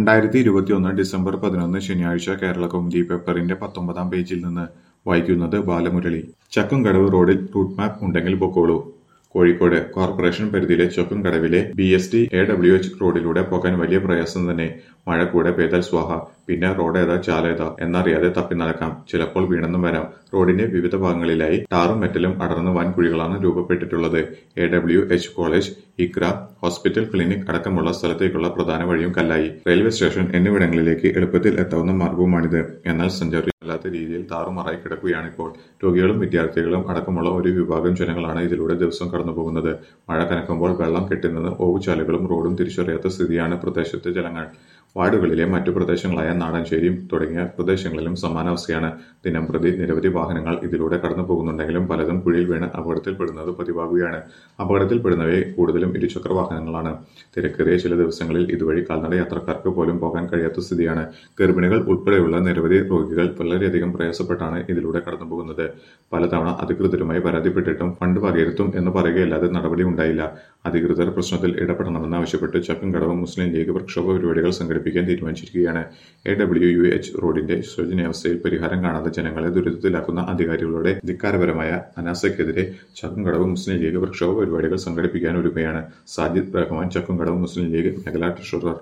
2021 December 11 ശനിയാഴ്ച കേരളകൗമുദി പേപ്പറിന്റെ 19-ാം പേജിൽ നിന്ന് വായിക്കുന്നത് ബാലമുരളി. ചക്കുംകടവ് റോഡിൽ റൂട്ട് മാപ്പ് ഉണ്ടെങ്കിൽ പൊക്കോളൂ. കോഴിക്കോട് കോർപ്പറേഷൻ പരിധിയിലെ ചക്കുംകടവിലെ BST-AWH റോഡിലൂടെ പോകാൻ വലിയ പ്രയാസം തന്നെ. മഴ കൂടെ പെയ്താൽ സ്വാഹ. പിന്നെ റോഡേതാ ചാലേതാ എന്നറിയാതെ തപ്പി നടക്കാം. ചിലപ്പോൾ വീണെന്നും വരാം. റോഡിന്റെ വിവിധ ഭാഗങ്ങളിലായി ടാറും മെറ്റലും അടർന്ന് വൻ കുഴികളാണ് രൂപപ്പെട്ടിട്ടുള്ളത്. AWH college, Iqra, hospital, clinic അടക്കമുള്ള സ്ഥലത്തേക്കുള്ള പ്രധാന വഴിയും കല്ലായി. റെയിൽവേ സ്റ്റേഷൻ എന്നിവിടങ്ങളിലേക്ക് എളുപ്പത്തിൽ എത്താവുന്ന മാർഗവുമാണിത്. എന്നാൽ സഞ്ചാരികളില്ലാത്ത രീതിയിൽ താറുമാറായി കിടക്കുകയാണിപ്പോൾ. രോഗികളും വിദ്യാർത്ഥികളും അടക്കമുള്ള ഒരു വിഭാഗം ജനങ്ങളാണ് ഇതിലൂടെ ദിവസം കടന്നുപോകുന്നത്. മഴ കനക്കുമ്പോൾ വെള്ളം കെട്ടിനിന്ന് ഓവുചാലുകളും റോഡും തിരിച്ചറിയാത്ത സ്ഥിതിയാണ് പ്രദേശത്തെ ജനങ്ങൾ. വാർഡുകളിലെ മറ്റു പ്രദേശങ്ങളായ നാടഞ്ചേരിയും തുടങ്ങിയ പ്രദേശങ്ങളിലും സമാനാവസ്ഥയാണ്. ദിനംപ്രതി നിരവധി വാഹനങ്ങൾ ഇതിലൂടെ കടന്നു പോകുന്നുണ്ടെങ്കിലും പലതും കുഴിയിൽ വീണ് അപകടത്തിൽപ്പെടുന്നത് പതിവാകുകയാണ്. അപകടത്തിൽപ്പെടുന്നവയെ കൂടുതലും ഇരുചക്ര വാഹനങ്ങളാണ്. തിരക്കേറിയ ചില ദിവസങ്ങളിൽ ഇതുവഴി കാൽനട യാത്രക്കാർക്ക് പോലും പോകാൻ കഴിയാത്ത സ്ഥിതിയാണ്. ഗർഭിണികൾ ഉൾപ്പെടെയുള്ള നിരവധി രോഗികൾ വളരെയധികം പ്രയാസപ്പെട്ടാണ് ഇതിലൂടെ കടന്നുപോകുന്നത്. പലതവണ അധികൃതരുമായി പരാതിപ്പെട്ടിട്ടും ഫണ്ട് വകയിരുത്തും എന്ന് പറയുകയല്ലാതെ നടപടി ഉണ്ടായില്ല. അധികൃതർ പ്രശ്നത്തിൽ ഇടപെടണമെന്നാവശ്യപ്പെട്ട് ചക്കുംകടവ് മുസ്ലിം ലീഗ് പ്രക്ഷോഭ പരിപാടികൾ സംഘടിപ്പിക്കാൻ തീരുമാനിച്ചിരിക്കുകയാണ്. AWH റോഡിന്റെ ശോചനീയാവസ്ഥയിൽ പരിഹാരം കാണാതെ ജനങ്ങളെ ദുരിതത്തിലാക്കുന്ന അധികാരികളുടെ ധിക്കാരപരമായ അനാസ്ഥയ്ക്കെതിരെ ചക്കുംകടവ് മുസ്ലിം ലീഗ് പ്രക്ഷോഭ പരിപാടികൾ സംഘടിപ്പിക്കാൻ ഒരുങ്ങുകയാണ്. സാജിദ് റഹ്മാൻ, ചക്കുംകടവ് മുസ്ലിം ലീഗ് മേഖലാ ട്രഷറർ.